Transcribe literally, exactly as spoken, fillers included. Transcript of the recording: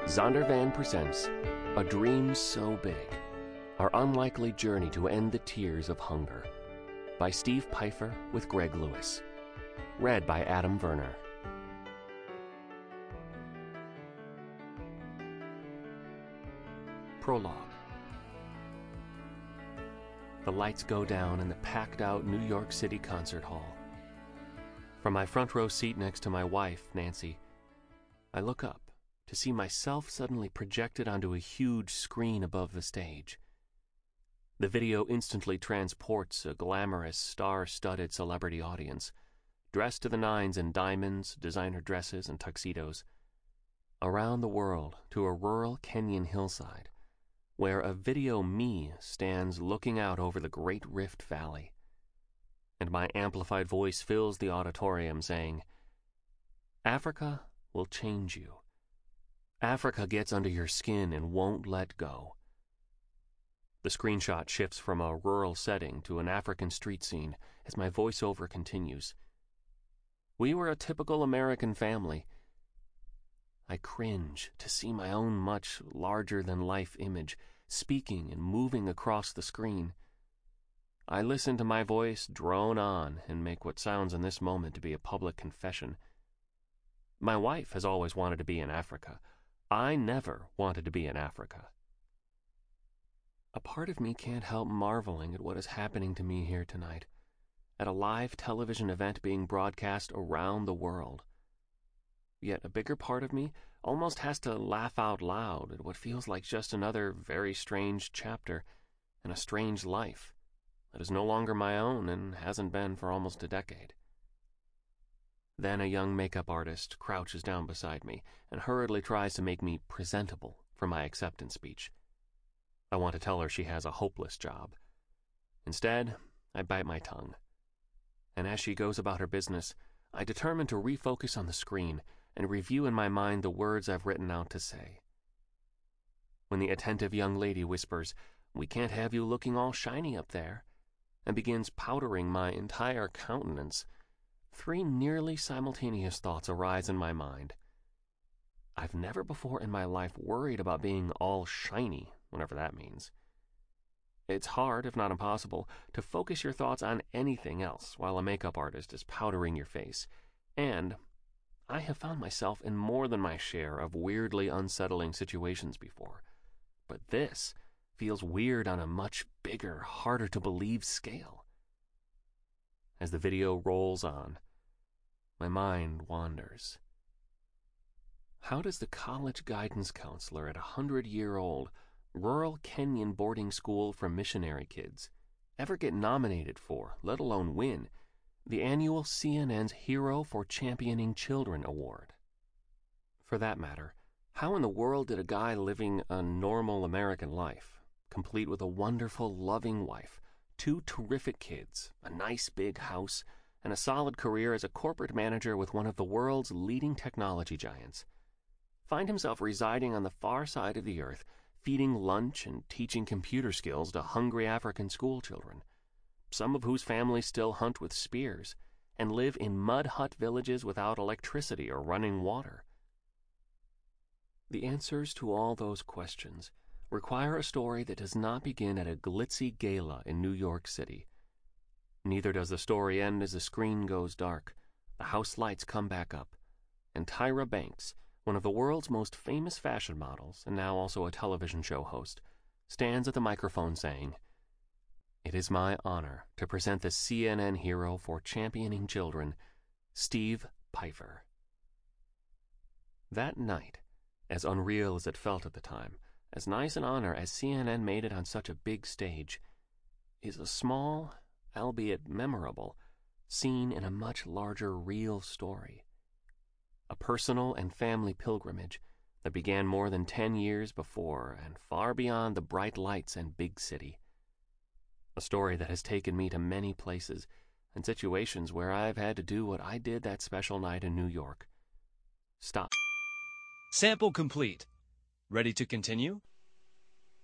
Zondervan presents A Dream So Big, Our Unlikely Journey to End the Tears of Hunger, by Steve Pfeiffer with Greg Lewis. Read by Adam Werner. Prologue. The lights go down in the packed-out New York City concert hall. From my front row seat next to my wife, Nancy, I look up to see myself suddenly projected onto a huge screen above the stage. The video instantly transports a glamorous, star-studded celebrity audience, dressed to the nines in diamonds, designer dresses, and tuxedos, around the world to a rural Kenyan hillside, where a video me stands looking out over the Great Rift Valley. And my amplified voice fills the auditorium saying, "Africa will change you. Africa gets under your skin and won't let go." The screenshot shifts from a rural setting to an African street scene as my voiceover continues. We were a typical American family. I cringe to see my own much larger-than-life image speaking and moving across the screen. I listen to my voice drone on and make what sounds in this moment to be a public confession. My wife has always wanted to be in Africa. I never wanted to be in Africa. A part of me can't help marveling at what is happening to me here tonight, at a live television event being broadcast around the world. Yet a bigger part of me almost has to laugh out loud at what feels like just another very strange chapter in a strange life that is no longer my own and hasn't been for almost a decade. Then a young makeup artist crouches down beside me and hurriedly tries to make me presentable for my acceptance speech. I want to tell her she has a hopeless job. Instead, I bite my tongue. And as she goes about her business, I determine to refocus on the screen and review in my mind the words I've written out to say. When the attentive young lady whispers, "We can't have you looking all shiny up there," and begins powdering my entire countenance, three nearly simultaneous thoughts arise in my mind. I've never before in my life worried about being all shiny, whatever that means. It's hard, if not impossible, to focus your thoughts on anything else while a makeup artist is powdering your face, and I have found myself in more than my share of weirdly unsettling situations before, but this feels weird on a much bigger, harder-to-believe scale. As the video rolls on, my mind wanders. How does the college guidance counselor at a hundred-year-old rural Kenyan boarding school for missionary kids ever get nominated for, let alone win, the annual C N N's Hero for Championing Children Award? For that matter, how in the world did a guy living a normal American life, complete with a wonderful, loving wife, two terrific kids, a nice big house, and a solid career as a corporate manager with one of the world's leading technology giants, find himself residing on the far side of the earth, feeding lunch and teaching computer skills to hungry African schoolchildren, some of whose families still hunt with spears and live in mud hut villages without electricity or running water? The answers to all those questions require a story that does not begin at a glitzy gala in New York City. Neither does the story end as the screen goes dark, the house lights come back up, and Tyra Banks, one of the world's most famous fashion models and now also a television show host, stands at the microphone saying, "It is my honor to present the C N N Hero for Championing Children, Steve Pfeiffer." That night, as unreal as it felt at the time, as nice an honor as C N N made it on such a big stage, is a small, albeit memorable, scene in a much larger real story. A personal and family pilgrimage that began more than ten years before and far beyond the bright lights and big city. A story that has taken me to many places and situations where I've had to do what I did that special night in New York. Stop. Sample complete. Ready to continue?